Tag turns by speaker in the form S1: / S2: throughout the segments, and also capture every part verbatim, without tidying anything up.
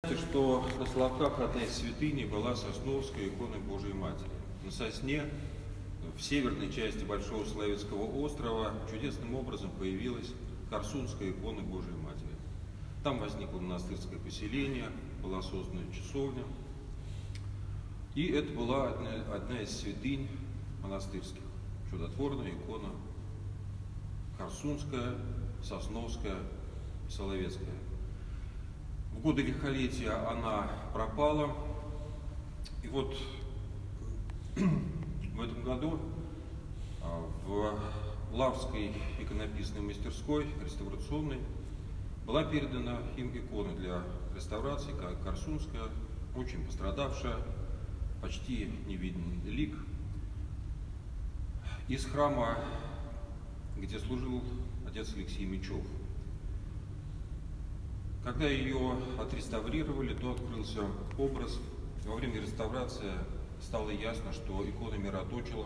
S1: Знаете, что на Соловках одна из святыней была Сосновская икона Божией Матери. На Сосне, в северной части Большого Соловецкого острова, чудесным образом появилась Корсунская икона Божией Матери. Там возникло монастырское поселение, была создана часовня. И это была одна, одна из святынь монастырских. Чудотворная икона Корсунская, Сосновская, Соловецкая. В годы лихолетия она пропала. И вот в этом году в Лаврской иконописной мастерской, реставрационной, была передана им икона для реставрации, как Корсунская, очень пострадавшая, почти не виден лик. Из храма, где служил отец Алексей Мечев. Когда ее отреставрировали, то открылся образ. Во время реставрации стало ясно, что икона мироточила.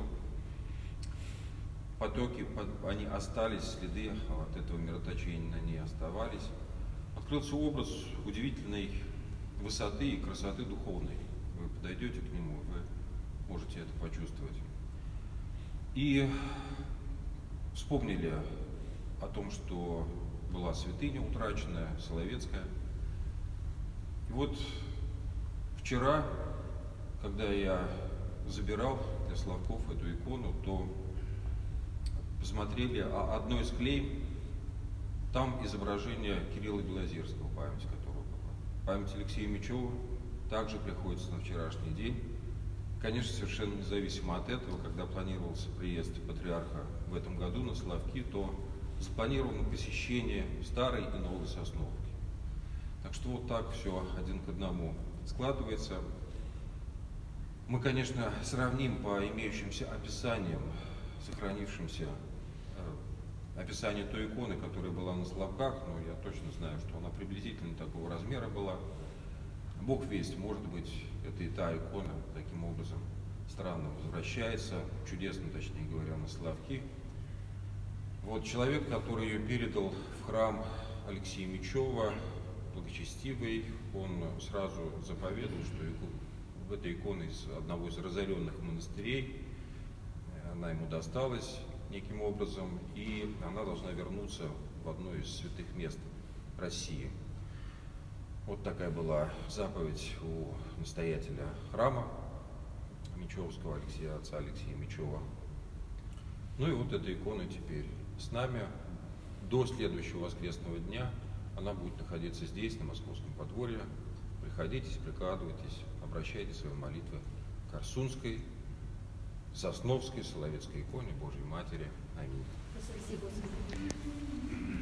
S1: Потоки, они остались, следы от этого мироточения на ней оставались. Открылся образ удивительной высоты и красоты духовной. Вы подойдете к нему, вы можете это почувствовать. И вспомнили о том, что была святыня утраченная, Соловецкая. И вот вчера, когда я забирал для Соловков эту икону, то посмотрели а одно из клейм, там изображение Кирилла Белозерского, память которого была. Память Алексея Мечева также приходится на вчерашний день. Конечно, совершенно независимо от этого, когда планировался приезд патриарха в этом году на Соловки, то запланировано посещение старой и новой Сосновки. Так что вот так все один к одному складывается. Мы, конечно, сравним по имеющимся описаниям, сохранившимся э, описание той иконы, которая была на Соловках, но я точно знаю, что она приблизительно такого размера была. Бог весть, может быть, это и та икона таким образом странно возвращается, чудесно, точнее говоря, на Соловки. Вот человек, который ее передал в храм Алексея Мечева, благочестивый, он сразу заповедовал, что в этой иконе из одного из разоренных монастырей, она ему досталась неким образом, и она должна вернуться в одно из святых мест России. Вот такая была заповедь у настоятеля храма Мечевского, Алексея, отца Алексея Мечева. Ну и вот эта икона теперь с нами. До следующего воскресного дня она будет находиться здесь, на Московском подворье. Приходите, прикладывайтесь, обращайте свои молитвы к Корсунской, Сосновской, Соловецкой иконе Божьей Матери. Аминь.
S2: Спасибо, Господи.